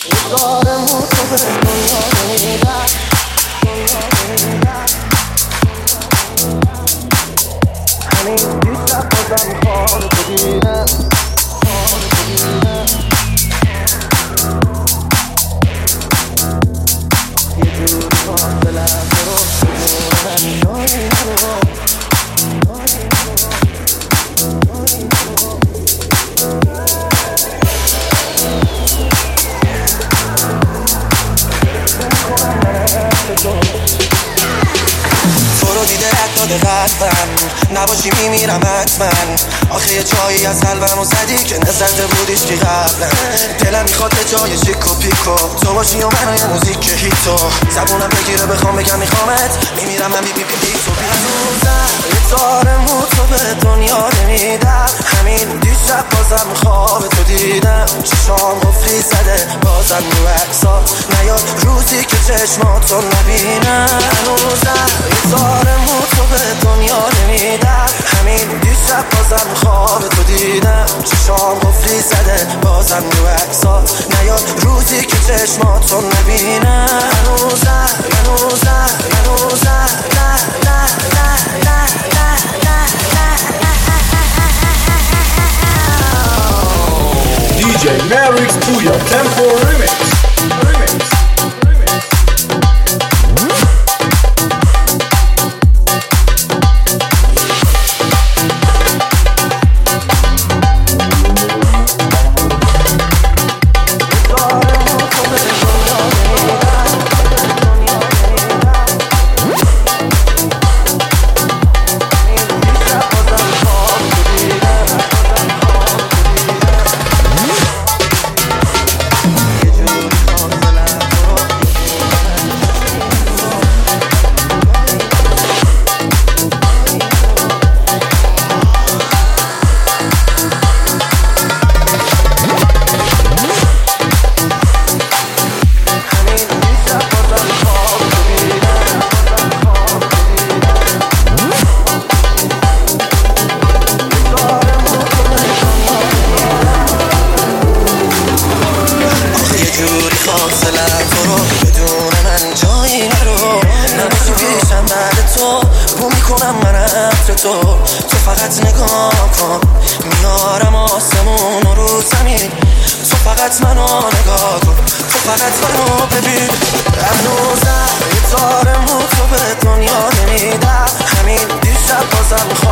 نباشی میمیرم حتما. آخه یه جایی از قلبمو زدی که نزده بودیش که قبلا. دلم میخواد به جای شیک و پیکو تو باشی و منو یه موزیک که هیتو زبونم بگیره بخوام بگم میخوامت. میمیرم من بی بی بی تو هنوزم یه تار مو تو به دنیا نمیدم. همین دیشب بازم خواب تو دیدم. چشام قفلی زده بازم رو عکسات نیاد روزی که چشماتو نبینم. هنوزم یه تار مو تو به دنیا نمیدم. همین دیشب بازم خواب تو دیدم. چشام قفلی زده بازم رو عکسات نیاد روزی که چشماتو نبینم. هنوزم DJ Merix Puya Tempo Remix. تو فقط نگاه کن میارم آسمون رو زمین. تو فقط منو نگاه کن تو فقط منو ببین. هنوزم یه تار مو تو به دنیا نمیدم. همین دیشب بازم